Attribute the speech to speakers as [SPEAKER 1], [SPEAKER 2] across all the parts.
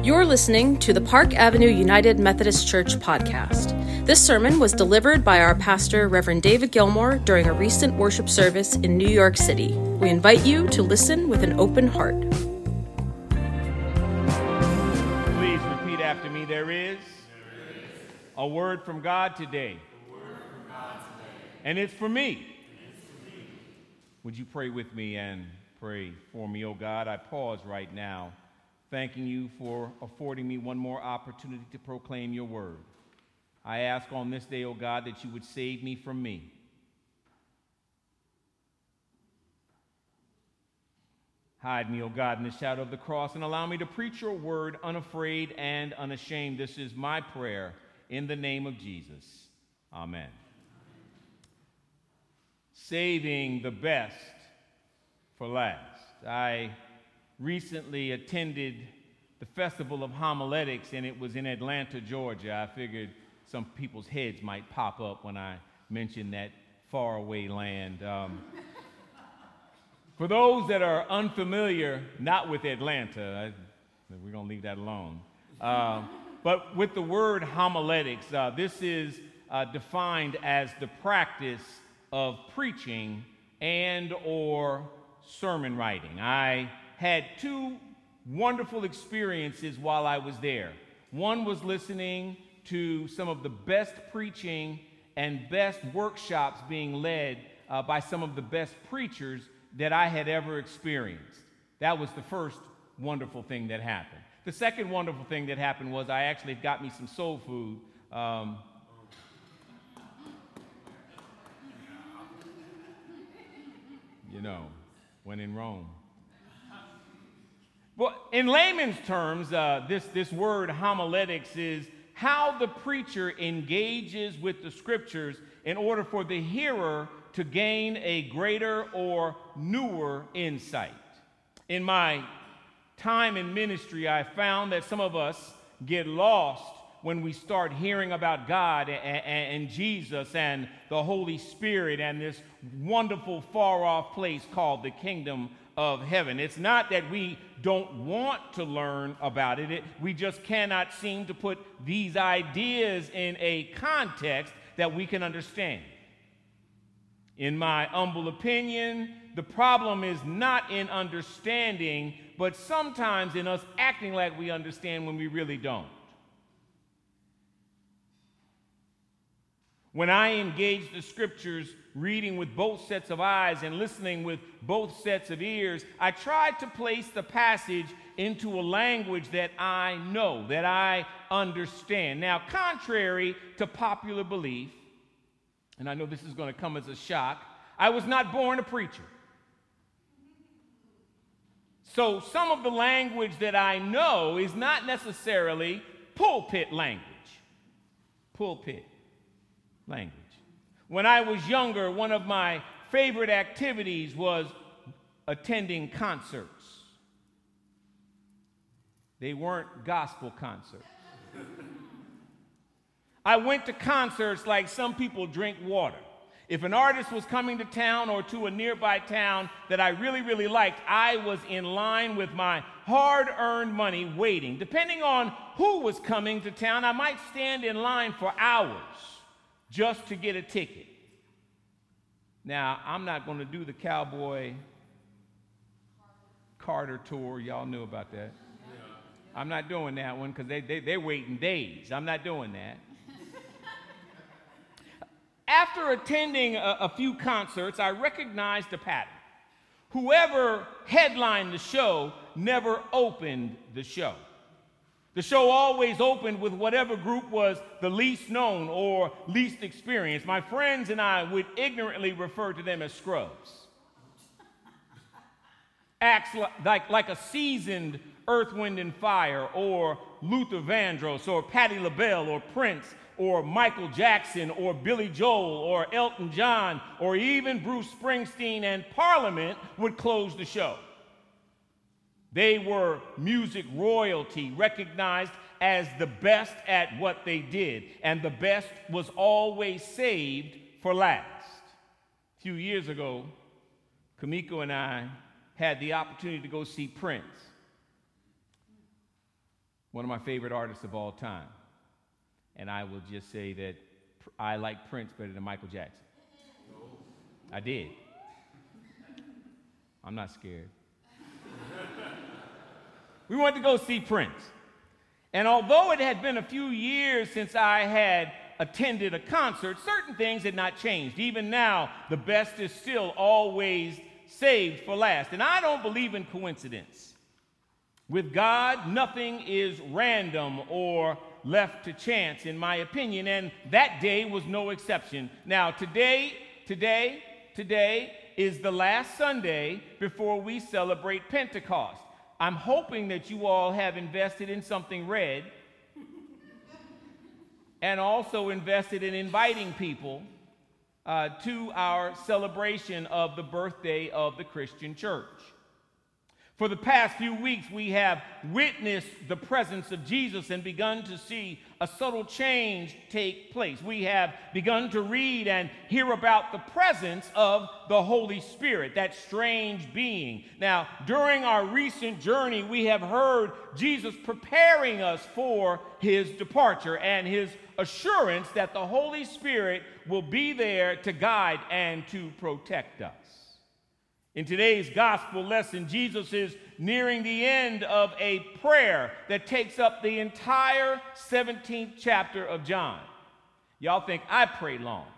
[SPEAKER 1] You're listening to the Park Avenue United Methodist Church podcast. This sermon was delivered by our pastor, Reverend David Gilmore, during a recent worship service in New York City. We invite you to listen with an open heart.
[SPEAKER 2] Please repeat after me. There is a word from God today. And it's for me. Would you pray with me and pray for me, oh God? I pause right now, thanking you for affording me one more opportunity to proclaim your word. I ask on this day, oh God, that you would save me from me. Hide me, oh God, in the shadow of the cross and allow me to preach your word unafraid and unashamed. This is my prayer in the name of Jesus. Amen. Saving the best for last. I recently attended the Festival of Homiletics, and it was in Atlanta, Georgia. I figured some people's heads might pop up when I mentioned that faraway land. For those that are unfamiliar, not with Atlanta, we're going to leave that alone, but with the word homiletics, this is defined as the practice of preaching and or sermon writing. I had two wonderful experiences while I was there. One was listening to some of the best preaching and best workshops being led by some of the best preachers that I had ever experienced. That was the first wonderful thing that happened. The second wonderful thing that happened was I actually got me some soul food. When in Rome. Well, in layman's terms, this word homiletics is how the preacher engages with the scriptures in order for the hearer to gain a greater or newer insight. In my time in ministry, I found that some of us get lost when we start hearing about God and Jesus and the Holy Spirit and this wonderful far-off place called the kingdom of heaven. It's not that we don't want to learn about it. We just cannot seem to put these ideas in a context that we can understand. In my humble opinion, the problem is not in understanding, but sometimes in us acting like we understand when we really don't. When I engage the scriptures, reading with both sets of eyes and listening with both sets of ears, I try to place the passage into a language that I know, that I understand. Now, contrary to popular belief, and I know this is going to come as a shock, I was not born a preacher. So some of the language that I know is not necessarily pulpit language. Pulpit language. When I was younger, one of my favorite activities was attending concerts. They weren't gospel concerts. I went to concerts like some people drink water. If an artist was coming to town or to a nearby town that I really, really liked, I was in line with my hard-earned money waiting. Depending on who was coming to town, I might stand in line for hours just to get a ticket. Now, I'm not going to do the Cowboy Carter tour. Y'all knew about that. Yeah. I'm not doing that one because they're waiting days. I'm not doing that. After attending a few concerts, I recognized a pattern. Whoever headlined the show never opened the show. The show always opened with whatever group was the least known or least experienced. My friends and I would ignorantly refer to them as scrubs. Acts like a seasoned Earth, Wind, and Fire, or Luther Vandross, or Patti LaBelle, or Prince, or Michael Jackson, or Billy Joel, or Elton John, or even Bruce Springsteen and Parliament would close the show. They were music royalty, recognized as the best at what they did, and the best was always saved for last. A few years ago, Kamiko and I had the opportunity to go see Prince. one of my favorite artists of all time. And I will just say that I like Prince better than Michael Jackson. I did. I'm not scared. We went to go see Prince. And although it had been a few years since I had attended a concert, certain things had not changed. Even now, the best is still always saved for last. And I don't believe in coincidence. With God, nothing is random or left to chance, in my opinion, and that day was no exception. Now, today is the last Sunday before we celebrate Pentecost. I'm hoping that you all have invested in something red and also invested in inviting people to our celebration of the birthday of the Christian church. For the past few weeks, we have witnessed the presence of Jesus and begun to see a subtle change take place. We have begun to read and hear about the presence of the Holy Spirit, that strange being. Now, during our recent journey, we have heard Jesus preparing us for his departure and his assurance that the Holy Spirit will be there to guide and to protect us. In today's gospel lesson, Jesus is nearing the end of a prayer that takes up the entire 17th chapter of John. Y'all think I pray long.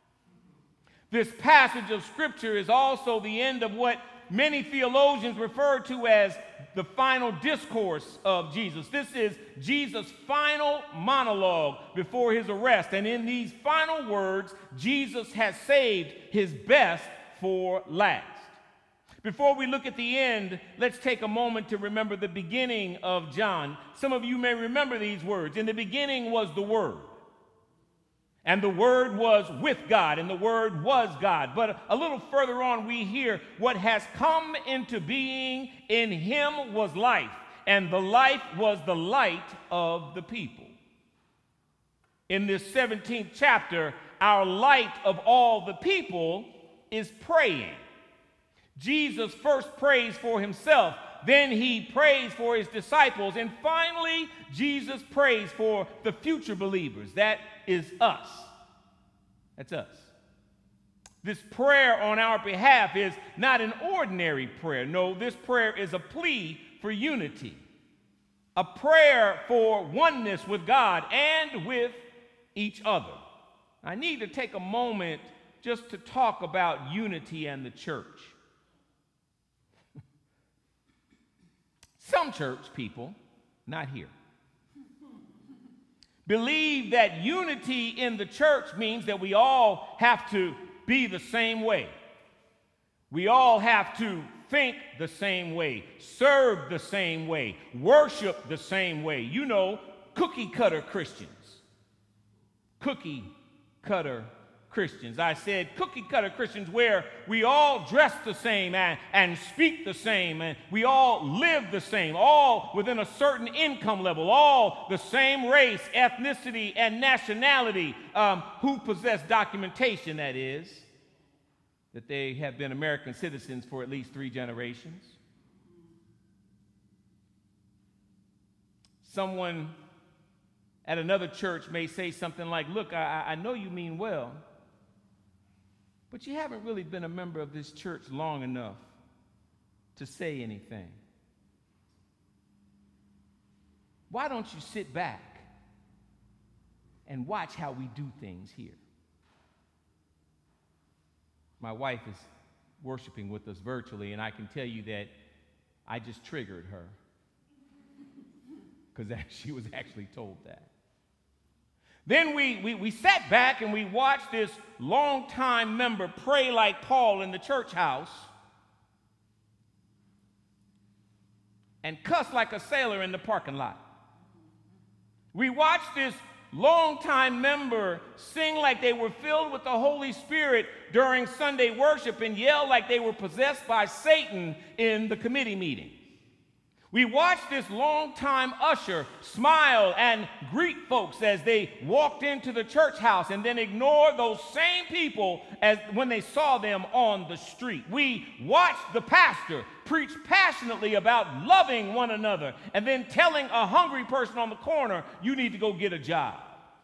[SPEAKER 2] This passage of Scripture is also the end of what many theologians refer to as the final discourse of Jesus. This is Jesus' final monologue before his arrest. And in these final words, Jesus has saved his best for last. Before we look at the end, let's take a moment to remember the beginning of John. Some of you may remember these words. In the beginning was the Word, and the Word was with God, and the Word was God. But a little further on, we hear what has come into being. In him was life, and the life was the light of the people. In this 17th chapter, our light of all the people is praying. Jesus first prays for himself, then he prays for his disciples, and finally, Jesus prays for the future believers. That is us. That's us. This prayer on our behalf is not an ordinary prayer. No, this prayer is a plea for unity, a prayer for oneness with God and with each other. I need to take a moment just to talk about unity and the church. Some church people, not here, believe that unity in the church means that we all have to be the same way. We all have to think the same way, serve the same way, worship the same way. You know, cookie cutter Christians. Cookie cutter Christians. I said cookie cutter Christians, where we all dress the same and speak the same, and we all live the same, all within a certain income level, all the same race, ethnicity, and nationality, who possess documentation, that is, that they have been American citizens for at least 3 generations. Someone at another church may say something like, look, I know you mean well, but you haven't really been a member of this church long enough to say anything. Why don't you sit back and watch how we do things here? My wife is worshiping with us virtually, and I can tell you that I just triggered her because she was actually told that. Then we sat back and we watched this longtime member pray like Paul in the church house and cuss like a sailor in the parking lot. We watched this longtime member sing like they were filled with the Holy Spirit during Sunday worship and yell like they were possessed by Satan in the committee meeting. We watched this longtime usher smile and greet folks as they walked into the church house and then ignore those same people as when they saw them on the street. We watched the pastor preach passionately about loving one another and then telling a hungry person on the corner, you need to go get a job.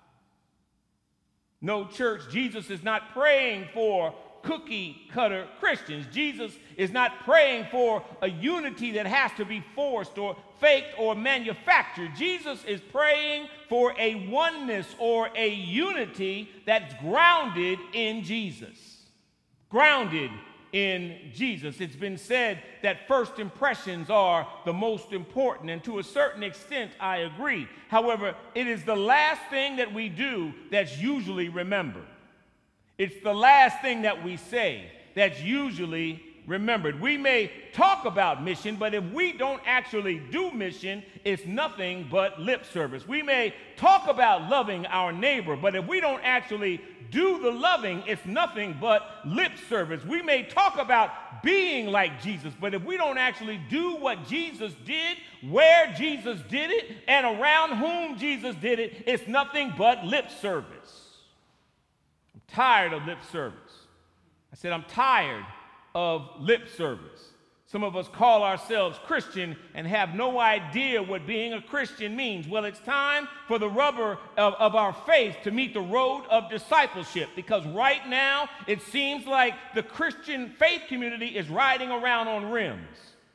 [SPEAKER 2] No, church, Jesus is not praying for cookie-cutter Christians. Jesus is not praying for a unity that has to be forced or faked or manufactured. Jesus is praying for a oneness or a unity that's grounded in Jesus. Grounded in Jesus. It's been said that first impressions are the most important, and to a certain extent, I agree. However, it is the last thing that we do that's usually remembered. It's the last thing that we say that's usually remembered. We may talk about mission, but if we don't actually do mission, it's nothing but lip service. We may talk about loving our neighbor, but if we don't actually do the loving, it's nothing but lip service. We may talk about being like Jesus, but if we don't actually do what Jesus did, where Jesus did it, and around whom Jesus did it, it's nothing but lip service. I'm tired of lip service. I said, I'm tired of lip service. Some of us call ourselves Christian and have no idea what being a Christian means. Well, it's time for the rubber of our faith to meet the road of discipleship, because right now it seems like the Christian faith community is riding around on rims.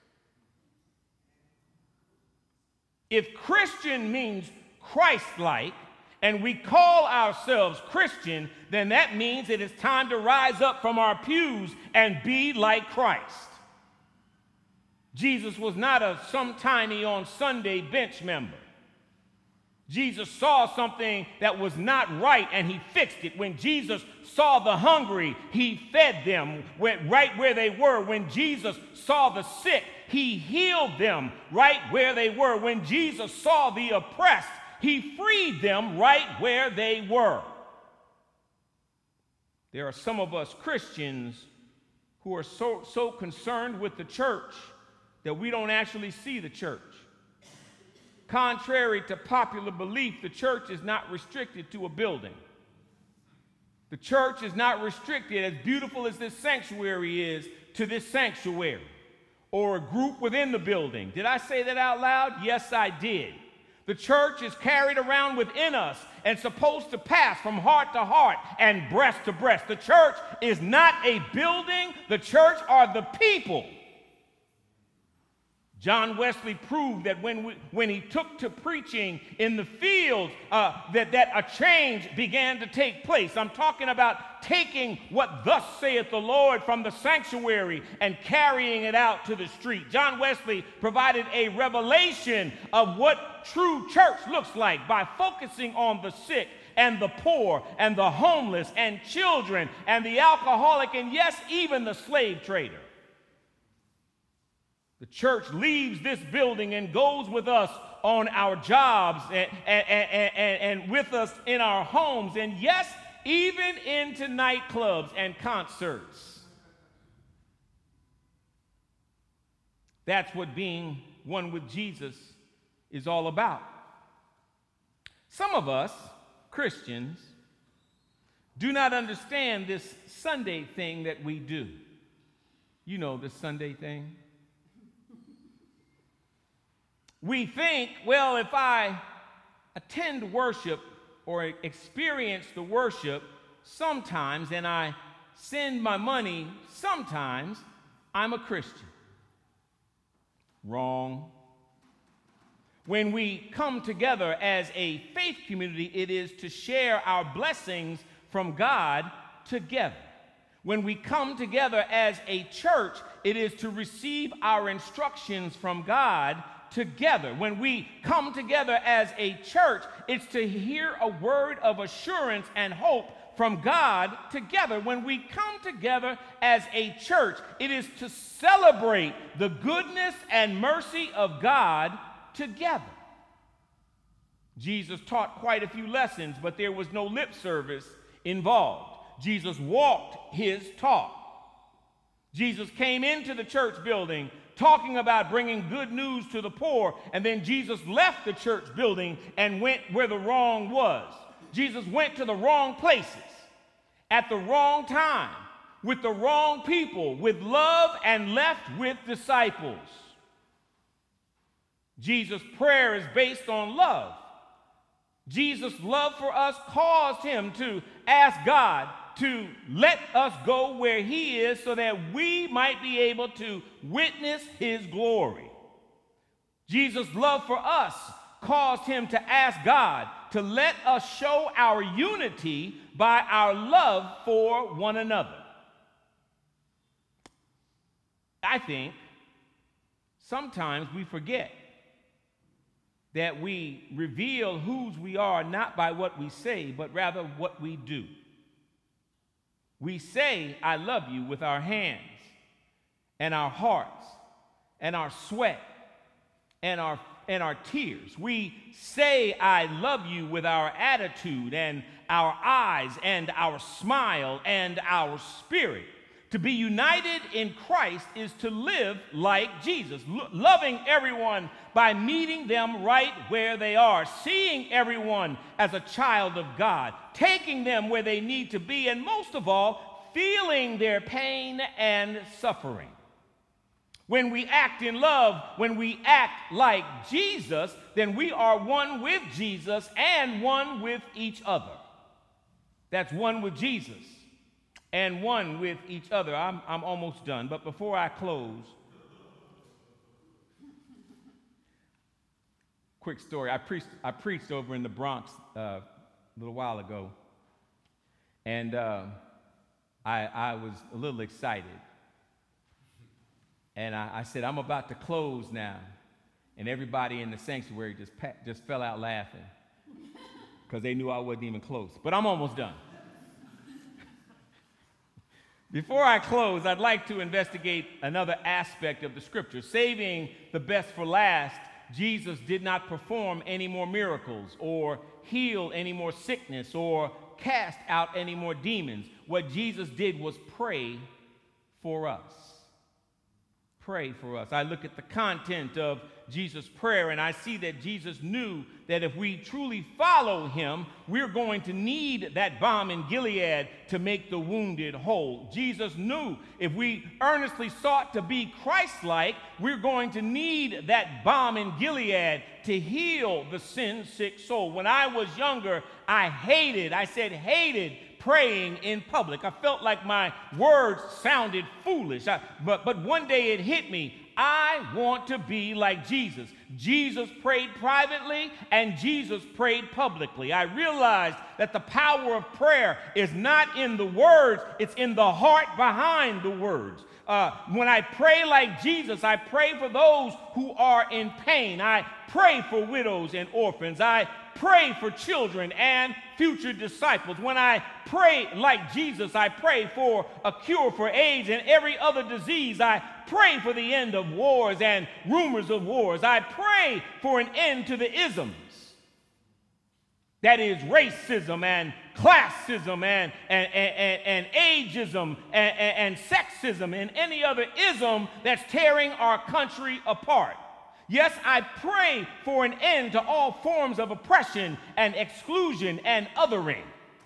[SPEAKER 2] If Christian means Christ-like, and we call ourselves Christian, then that means it is time to rise up from our pews and be like Christ. Jesus was not a sometiny on Sunday bench member. Jesus saw something that was not right and he fixed it. When Jesus saw the hungry, he fed them right where they were. When Jesus saw the sick, he healed them right where they were. When Jesus saw the oppressed, he freed them right where they were. There are some of us Christians who are so concerned with the church that we don't actually see the church. Contrary to popular belief, the church is not restricted to a building. The church is not restricted, as beautiful as this sanctuary is, to this sanctuary or a group within the building. Did I say that out loud? Yes, I did. The church is carried around within us and supposed to pass from heart to heart and breast to breast. The church is not a building. The church are the people. John Wesley proved that when he took to preaching in the field, that a change began to take place. I'm talking about taking what thus saith the Lord from the sanctuary and carrying it out to the street. John Wesley provided a revelation of what true church looks like by focusing on the sick and the poor and the homeless and children and the alcoholic and, yes, even the slave trader. The church leaves this building and goes with us on our jobs and with us in our homes, and yes, even into nightclubs and concerts. That's what being one with Jesus is all about. Some of us, Christians, do not understand this Sunday thing that we do. You know, the Sunday thing. We think, well, if I attend worship or experience the worship sometimes and I send my money sometimes, I'm a Christian. Wrong. When we come together as a faith community, it is to share our blessings from God together. When we come together as a church, it is to receive our instructions from God together. When we come together as a church, it's to hear a word of assurance and hope from God together. When we come together as a church, it is to celebrate the goodness and mercy of God together. Jesus taught quite a few lessons, but there was no lip service involved. Jesus walked his talk. Jesus came into the church building talking about bringing good news to the poor, and then Jesus left the church building and went where the wrong was. Jesus went to the wrong places at the wrong time with the wrong people, with love, and left with disciples. Jesus' prayer is based on love. Jesus' love for us caused him to ask God to let us go where he is so that we might be able to witness his glory. Jesus' love for us caused him to ask God to let us show our unity by our love for one another. I think sometimes we forget that we reveal whose we are not by what we say, but rather what we do. We say, I love you with our hands and our hearts and our sweat and our tears. We say, I love you with our attitude and our eyes and our smile and our spirit. To be united in Christ is to live like Jesus, loving everyone by meeting them right where they are, seeing everyone as a child of God, taking them where they need to be, and most of all, feeling their pain and suffering. When we act in love, when we act like Jesus, then we are one with Jesus and one with each other. That's one with Jesus and one with each other. I'm almost done, but before I close, quick story. I preached over in the Bronx a little while ago, and I was a little excited. And I said, I'm about to close now. And everybody in the sanctuary just fell out laughing because they knew I wasn't even close. But I'm almost done. Before I close, I'd like to investigate another aspect of the scripture. Saving the best for last, Jesus did not perform any more miracles or heal any more sickness or cast out any more demons. What Jesus did was pray for us. Pray for us. I look at the content of Jesus' prayer and I see that Jesus knew that if we truly follow him, we're going to need that balm in Gilead to make the wounded whole. Jesus knew if we earnestly sought to be Christ-like, we're going to need that balm in Gilead to heal the sin-sick soul. When I was younger, I hated praying in public. I felt like my words sounded foolish. But one day it hit me. I want to be like Jesus. Jesus prayed privately and Jesus prayed publicly. I realized that the power of prayer is not in the words, it's in the heart behind the words. When I pray like Jesus, I pray for those who are in pain. I pray for widows and orphans. I pray for children and future disciples. When I pray like Jesus, I pray for a cure for AIDS and every other disease. I pray for the end of wars and rumors of wars. I pray for an end to the isms. That is racism and classism and ageism and sexism and any other ism that's tearing our country apart. Yes, I pray for an end to all forms of oppression and exclusion and othering.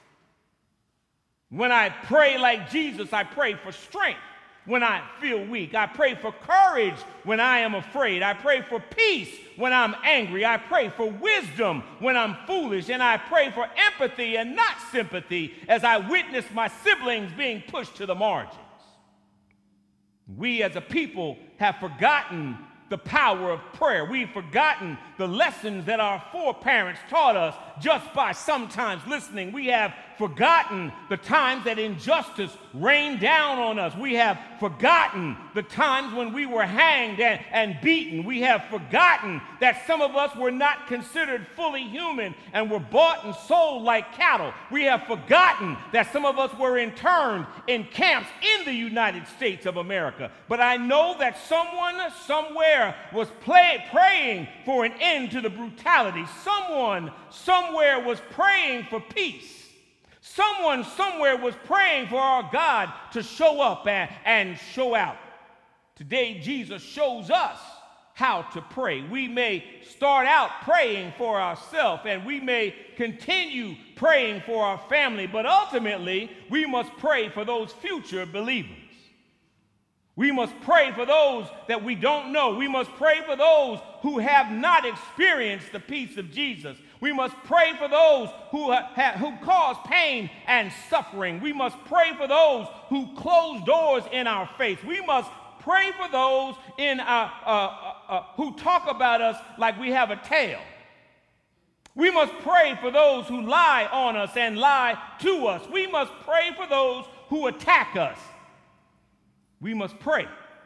[SPEAKER 2] When I pray like Jesus, I pray for strength when I feel weak. I pray for courage when I am afraid. I pray for peace when I'm angry. I pray for wisdom when I'm foolish. And I pray for empathy and not sympathy as I witness my siblings being pushed to the margins. We as a people have forgotten the power of prayer. We've forgotten the lessons that our foreparents taught us just by sometimes listening. We have forgotten the times that injustice rained down on us. We have forgotten the times when we were hanged and beaten. We have forgotten that some of us were not considered fully human and were bought and sold like cattle. We have forgotten that some of us were interned in camps in the United States of America. But I know that someone somewhere was praying for an end to the brutality. Someone somewhere was praying for peace. Someone somewhere was praying for our God to show up and show out. Today, Jesus shows us how to pray. We may start out praying for ourselves, and we may continue praying for our family, but ultimately, we must pray for those future believers. We must pray for those that we don't know. We must pray for those who have not experienced the peace of Jesus. We must pray for those who cause pain and suffering. We must pray for those who close doors in our faith. We must pray for those who talk about us like we have a tail. We must pray for those who lie on us and lie to us. We must pray for those who attack us. We must pray.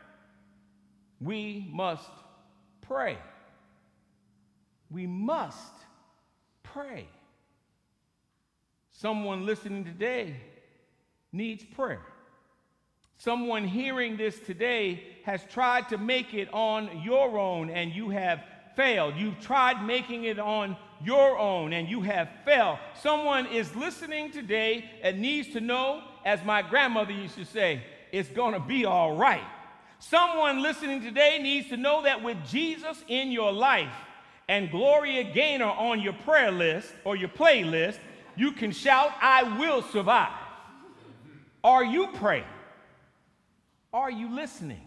[SPEAKER 2] We must pray. We must pray. Someone listening today needs prayer. Someone hearing this today has tried to make it on your own and you have failed. You've tried making it on your own and you have failed. Someone is listening today and needs to know, as my grandmother used to say, it's going to be all right. Someone listening today needs to know that with Jesus in your life and Gloria Gaynor on your prayer list or your playlist, you can shout, I will survive. Are you praying? Are you listening?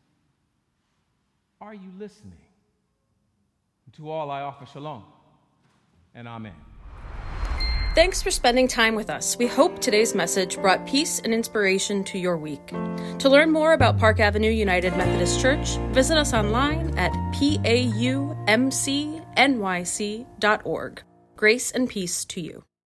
[SPEAKER 2] Are you listening? To all I offer shalom and amen.
[SPEAKER 1] Thanks for spending time with us. We hope today's message brought peace and inspiration to your week. To learn more about Park Avenue United Methodist Church, visit us online at paumcnyc.org. Grace and peace to you.